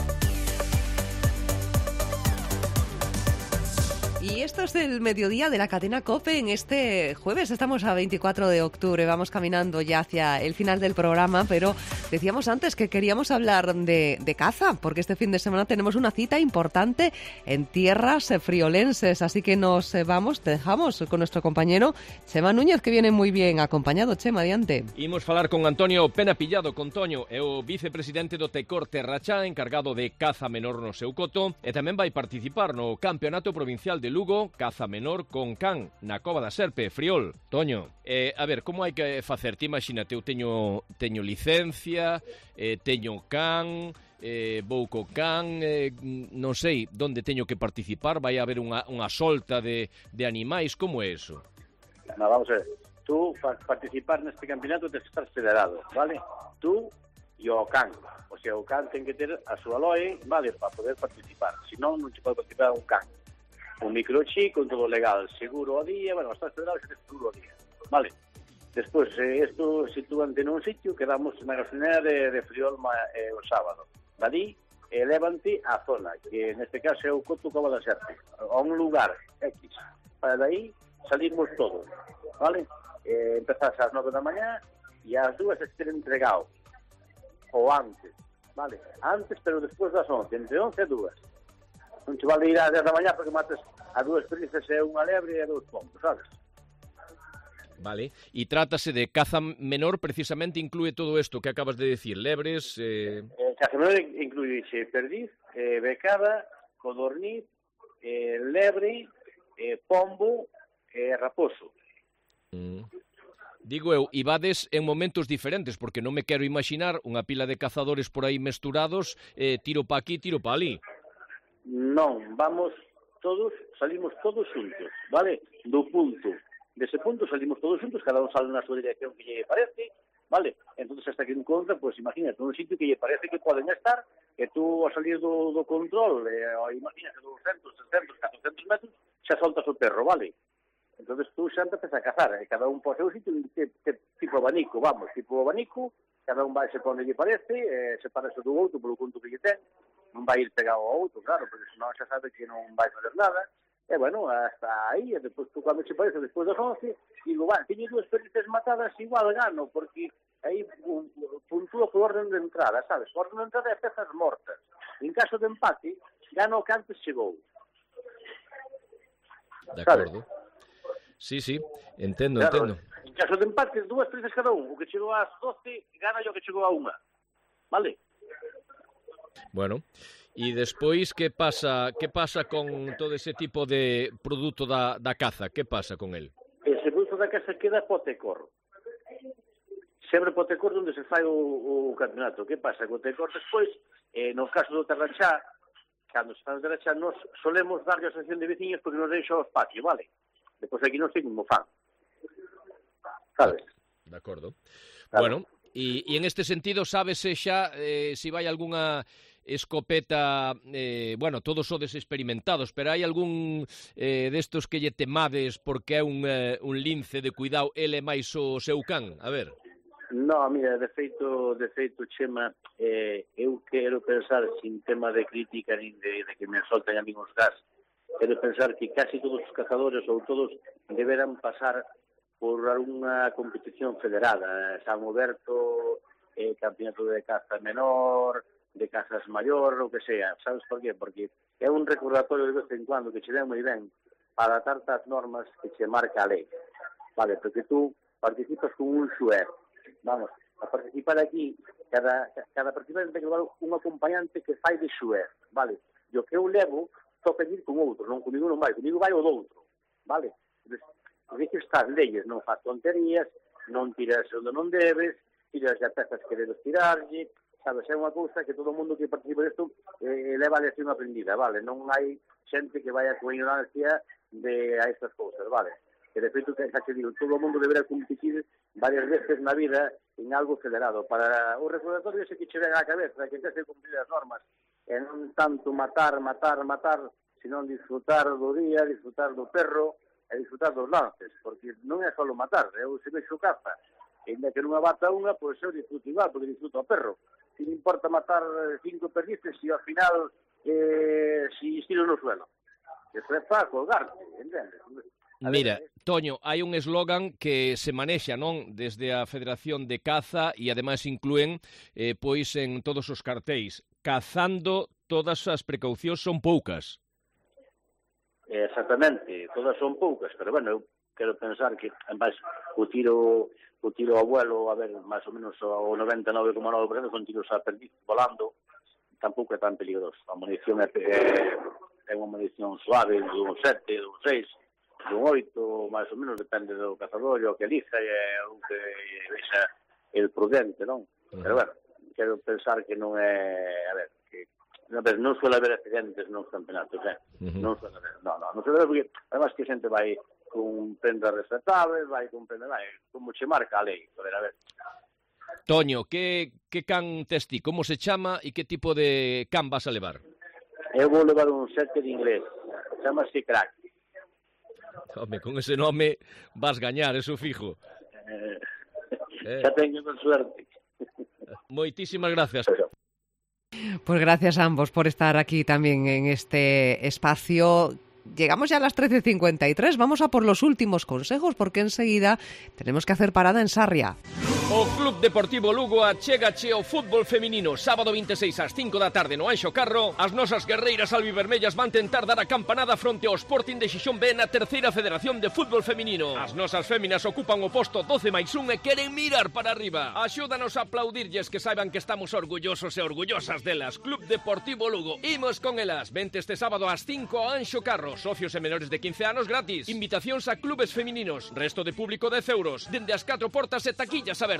Y esto es el mediodía de la cadena COPE en este jueves. Estamos a 24 de octubre, vamos caminando ya hacia el final del programa, pero decíamos antes que queríamos hablar de caza, porque este fin de semana tenemos una cita importante en tierras friolenses, así que nos vamos, te dejamos con nuestro compañero Chema Núñez, que viene muy bien acompañado. Chema, adiante. Imos falar con Antonio Pena Pillado, con Toño, é o vicepresidente do Tecor Terrachá, encargado de caza menor no seu coto, e tamén vai participar no Campeonato Provincial de Lugo Lugo, caza menor con can na Cova da Serpe, Friol. Toño, a ver, como hai que facer? Ti imagínate, eu teño licencia, teño can, vou co can, non sei onde teño que participar, vai haber unha solta de animais, como é iso? No, vamos a ver, tú para participar neste campeonato tens que estar federado, vale? Tú e o can. O sea, o can ten que ter a súa loe, vale, para poder participar. Se non se pode participar un can. Un microchip con todo legal, seguro ao día, bueno, estás federado e tens seguro ao día, vale? Despois, isto sitúante nun sitio, quedamos na gasolinera de Friol o sábado. Dali, levante a zona, que neste caso é o Coto Cova da Serpe, a un lugar X. Para dai salimos todos, vale? Empezás ás 9 da mañá e ás 2 estar entregado. Ou antes, vale? Antes, pero despois das 11, entre 11 e 2. Non te vale ir ás 10 da mañá porque mates a 2 princes e unha lebre e 2 pombos, sabes? Vale, e trátase de caza menor, precisamente inclúe todo isto que acabas de decir, lebres... Caza menor inclúe perdiz, becada, codorniz, lebre, pombo e raposo. Digo eu, e vades en momentos diferentes, porque non me quero imaginar unha pila de cazadores por aí mesturados, tiro pa aquí, tiro pa ali. Non, vamos todos, salimos todos xuntos, vale? Dese punto salimos todos xuntos, cada un sale na súa dirección que lle parece, vale? Entón, hasta que encontra, pois imagínate, un sitio que lle parece que poden estar, e tú ao salir do control, imagínate, 200, 300, 400 metros, xa soltas o perro, vale? Entón, tú xa empezas a cazar, cada un po seu sitio, tipo abanico, vamos, tipo abanico, cada un vai se pone lle parece, sepárase do outro polo conto que lle ten, non vai ir pegado ao outro, claro, porque senón xa sabe que non vai fazer nada, e bueno, hasta aí, e depois tú cando se parece, despois das 11, digo, teño 2 perdices matadas, igual gano, porque aí puntúa por orden de entrada, sabes? Por orden de entrada é pezas mortas. En caso de empate, gano o que antes chegou. De acordo. Sí, entendo, claro, entendo. En caso de empate, 2 princes cada un. O que chegou ás 12, gana o que chegou a 1. Vale? Bueno, e despois que pasa con todo ese tipo de produto da caza? Que pasa con el? Ese produto da caza queda potecor. Sempre potecor onde se fai o campeonato. Que pasa? O potecor despois, no caso do Terrachá, cando se fai o Terrachá, nos solemos darlle a asociación de veciños porque nos deixa o espacio, vale? Depois aquí non sei como fan. Sabes? De acordo. Claro. Bueno, e en este sentido, sábese xa se vai algunha escopeta, bueno, todos sodes experimentados, pero hai algún destos que lle temades porque é un lince de cuidado, ele máis o seu can? A ver. No, mira, de feito, Chema, eu quero pensar, sin tema de crítica nin de que me solten a mí os gas, quero pensar que casi todos os cazadores ou todos deberán pasar por unha competición federada, San Oberto, campeonato de caza menor, de cazas maior, o que sea. Sabes por qué? Porque é un recordatorio de vez en cuando que che ven moi ben para adaptarte as normas que che marca a lei. Vale, porque tú participas con un xuez. Vamos, a participar aquí, cada participante ten que levar un acompañante que fai de xuez, vale? E o que eu levo, toca ir con outro, non comigo non vai, comigo vai o doutro, vale? Dices estas leyes, non faz tonterías, non tiras onde non debes, tiras as pezas que debes tirarlle, sabes, é unha cousa que todo o mundo que participa disto leva a lección aprendida, vale? Non hai xente que vai a coa ignorancia a estas cousas, vale? Que de feito, xa que digo, todo o mundo deberá competir varias veces na vida en algo federado. Para o recordatorio ese que che ven á cabeza, que tens que cumprir as normas, e non tanto matar, senón disfrutar do día, disfrutar do perro, e disfrutar dos lances, porque non é só matar, eu se vexo caza, e ainda que non abata unha, pois eu disfruto igual, porque disfruto ao perro. Si me importa matar 5 perdices, e ao final si estiro no suelo. Eso é para colgarte, entendes? Mira, Toño, hai un eslogan que se manexa, non, desde a Federación de Caza e ademais inclúen pois en todos os cartéis, cazando todas as precaucións son poucas. Exactamente, todas son poucas, pero bueno, eu quero pensar que, en base, o tiro ao vuelo, a ver, máis ou menos o 99,9% son tiros a perdiz volando, tampouco é tan peligroso. A munición é é unha medición suave, dun 7, dun 6, dun 8, máis ou menos, depende do cazador, o que elija, e o que vexa el prudente, non? Pero, bueno, quero pensar que non é... A ver, que non suele haber accidentes nos campeonatos, non suele haber, non suele haber, porque además que a xente vai con prendas respetables, vai con prendas, como che marca a lei, a ver. Toño, que can tes ti? Como se chama e que tipo de can vas a levar? Eu vou levar un sete de inglés, chamase Crack. Home, con ese nome vas gañar, eso fijo. Xa teño con suerte. Moitísimas gracias. Pues gracias a ambos por estar aquí también en este espacio. Llegamos ya a las 13:53, vamos a por los últimos consejos porque enseguida tenemos que hacer parada en Sarria. O Club Deportivo Lugo achegache o fútbol feminino. Sábado 26 ás 5 da tarde no Anxo Carro. As nosas guerreiras albivermellas van tentar dar a campanada fronte ao Sporting de Xixón B na terceira Federación de Fútbol Feminino. As nosas féminas ocupan o posto 12+1 e queren mirar para arriba. Axúdanos a aplaudirlles, que saiban que estamos orgullosos e orgullosas delas. Club Deportivo Lugo. Imos con elas. Vente este sábado ás 5 ao Anxo Carro. Socios e menores de 15 anos gratis. Invitacións a clubes femininos. Resto de público 10 euros. Dende as 4 portas e taquillas abertas.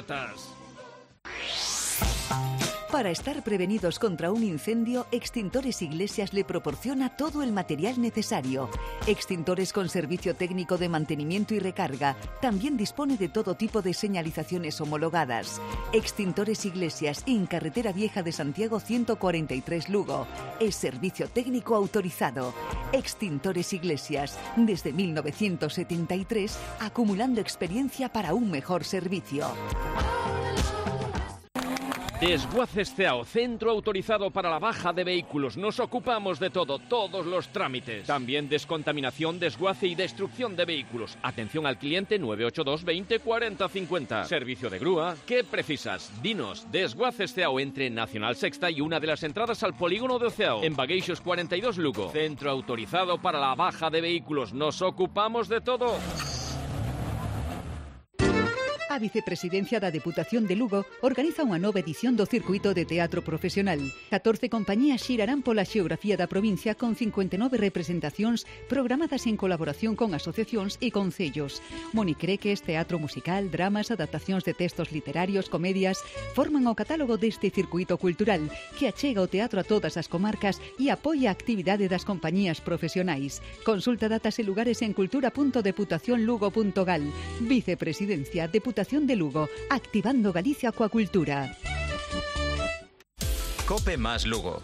Para estar prevenidos contra un incendio, Extintores Iglesias le proporciona todo el material necesario. Extintores con servicio técnico de mantenimiento y recarga. También dispone de todo tipo de señalizaciones homologadas. Extintores Iglesias, en Carretera Vieja de Santiago 143 Lugo. Es servicio técnico autorizado. Extintores Iglesias, desde 1973, acumulando experiencia para un mejor servicio. Desguaces CEAO, centro autorizado para la baja de vehículos. Nos ocupamos de todo, todos los trámites. También descontaminación, desguace y destrucción de vehículos. Atención al cliente 982 20 40 50. Servicio de grúa. ¿Qué precisas? Dinos. Desguaces CEAO entre Nacional Sexta y una de las entradas al polígono de Oceao. En Bagueixos 42 Lugo. Centro autorizado para la baja de vehículos. Nos ocupamos de todo. A Vicepresidencia da Deputación de Lugo organiza unha nova edición do Circuito de Teatro Profesional. 14 compañías xirarán pola xeografía da provincia con 59 representacións programadas en colaboración con asociacións e concellos. Moni Creques, teatro musical, dramas, adaptacións de textos literarios, comedias, forman o catálogo deste circuito cultural que achega o teatro a todas as comarcas e apoia a actividade das compañías profesionais. Consulta datas e lugares en cultura.deputacionlugo.gal. Vicepresidencia, Deputación de Lugo, activando Galicia coa cultura. Cope más Lugo.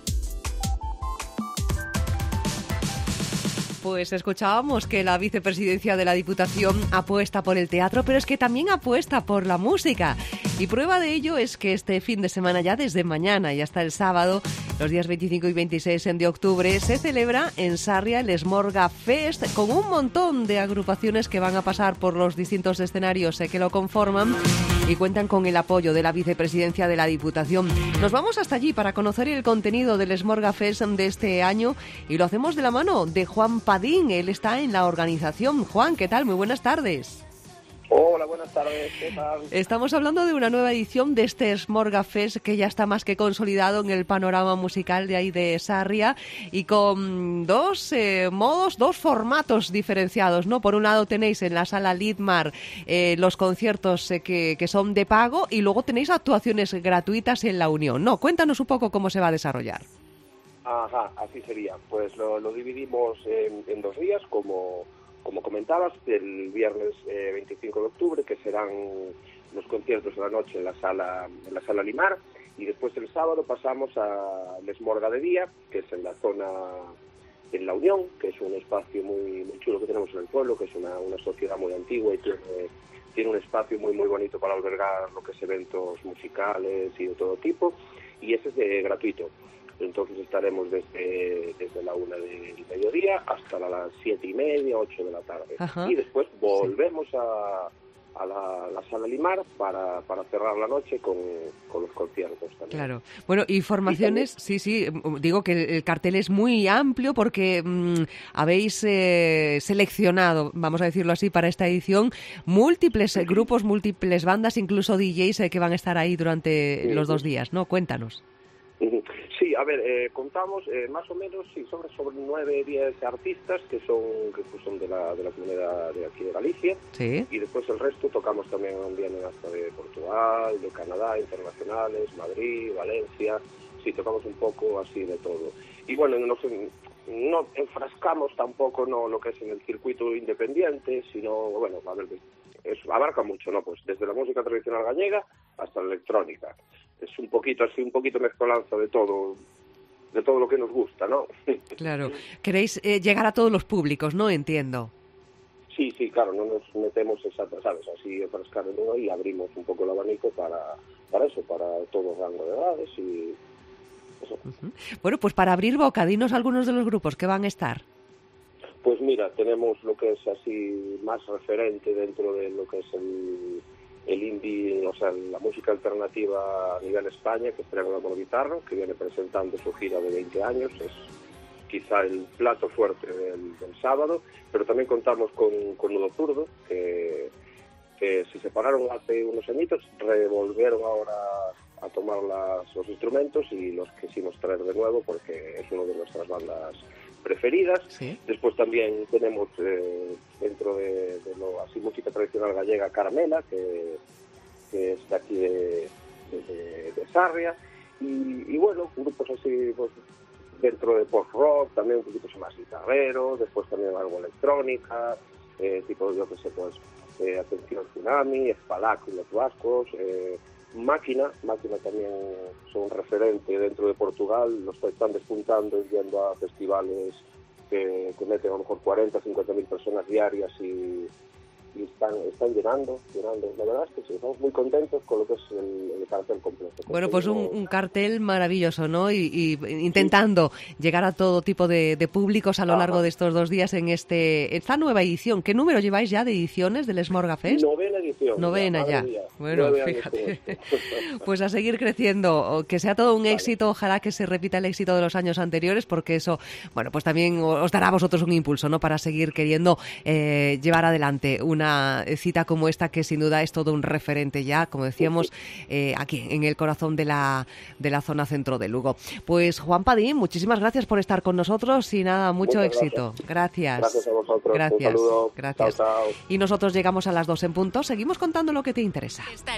Pues escuchábamos que la vicepresidencia de la Diputación apuesta por el teatro, pero es que también apuesta por la música. Y prueba de ello es que este fin de semana, ya desde mañana y hasta el sábado, los días 25 y 26 de octubre, se celebra en Sarria el Esmorga Fest, con un montón de agrupaciones que van a pasar por los distintos escenarios que lo conforman y cuentan con el apoyo de la vicepresidencia de la Diputación. Nos vamos hasta allí para conocer el contenido del Esmorga Fest de este año y lo hacemos de la mano de Juan Padín. Él está en la organización. Juan, ¿qué tal? Muy buenas tardes. Hola, buenas tardes, ¿qué tal? Estamos hablando de una nueva edición de este Esmorga Fest que ya está más que consolidado en el panorama musical de ahí de Sarria y con dos modos, dos formatos diferenciados, ¿no? Por un lado tenéis en la sala Lidmar los conciertos que son de pago y luego tenéis actuaciones gratuitas en la Unión, ¿no? Cuéntanos un poco cómo se va a desarrollar. Ajá, así sería. Pues lo dividimos en 2 días, como comentabas, el viernes 25 de octubre, que serán los conciertos de la noche en la sala Limar, y después el sábado pasamos a Esmorga de día, que es en la zona, en la Unión, que es un espacio muy chulo que tenemos en el pueblo, que es una sociedad muy antigua y tiene un espacio muy bonito para albergar lo que es eventos musicales y de todo tipo, y ese es gratuito. Entonces estaremos desde la 1 del mediodía hasta las 7:30, 8 de la tarde. Ajá. Y después volvemos a la sala Limar para cerrar la noche con los conciertos también. Claro. Bueno, y formaciones, sí, digo que el cartel es muy amplio porque habéis seleccionado, vamos a decirlo así, para esta edición, múltiples grupos, múltiples bandas, incluso DJs que van a estar ahí durante los 2 días, ¿no? Cuéntanos. Sí, a ver, contamos más o menos, sí, sobre 9, 10 artistas que son de la comunidad de aquí de Galicia. Sí. Y después el resto tocamos también, vienen hasta de Portugal, de Canadá, internacionales, Madrid, Valencia. Sí, tocamos un poco así de todo. Y bueno, no enfrascamos tampoco lo que es en el circuito independiente, sino, bueno, a ver, abarca mucho, ¿no? Pues desde la música tradicional gallega hasta la electrónica. Es un poquito mezcolanza de todo lo que nos gusta, ¿no? Claro. Queréis llegar a todos los públicos, ¿no? Entiendo. Sí, claro, no nos metemos ¿sabes? Así enfrascar en uno y abrimos un poco el abanico para eso, para todo rango de edades y eso. Uh-huh. Bueno, pues para abrir boca, dinos algunos de los grupos que van a estar. Pues mira, tenemos lo que es así más referente dentro de lo que es el indie, o sea, la música alternativa a nivel España, que es Triángulo Amor Guitarra, que viene presentando su gira de 20 años, es quizá el plato fuerte del sábado, pero también contamos con Nudo Zurdo, que se separaron hace unos añitos, revolvieron ahora a tomar los instrumentos y los quisimos traer de nuevo porque es una de nuestras bandas preferidas. ¿Sí? Después también tenemos dentro de lo así música tradicional gallega Carmela, que es de aquí de Sarria, y bueno, grupos así pues, dentro de post rock, también un poquito más guitarrero, después también algo electrónica, tipo yo que sé, pues Atención Tsunami, Espalac y los vascos, Máquina también son un referente dentro de Portugal, los están despuntando y yendo a festivales que meten a lo mejor 40, 50.000 personas diarias y están llenando. La verdad es que sí, estamos muy contentos con lo que es el cartel completo. Bueno, pues un cartel maravilloso, ¿no? Y intentando llegar a todo tipo de públicos a lo largo de estos 2 días en esta nueva edición. ¿Qué número lleváis ya de ediciones del Smorga Fest? Novena edición. Novena ya. Bueno, fíjate. Pues a seguir creciendo, que sea todo un éxito, ojalá que se repita el éxito de los años anteriores, porque eso, bueno, pues también os dará a vosotros un impulso, ¿no? Para seguir queriendo llevar adelante una cita como esta, que sin duda es todo un referente ya, como decíamos, aquí en el corazón de la zona centro de Lugo. Pues Juan Padín, muchísimas gracias por estar con nosotros y nada, mucho éxito. Gracias. Gracias a vosotros. Gracias. Un saludo. Gracias. Chao. Y nosotros llegamos a las 2 en punto. Seguimos contando lo que te interesa.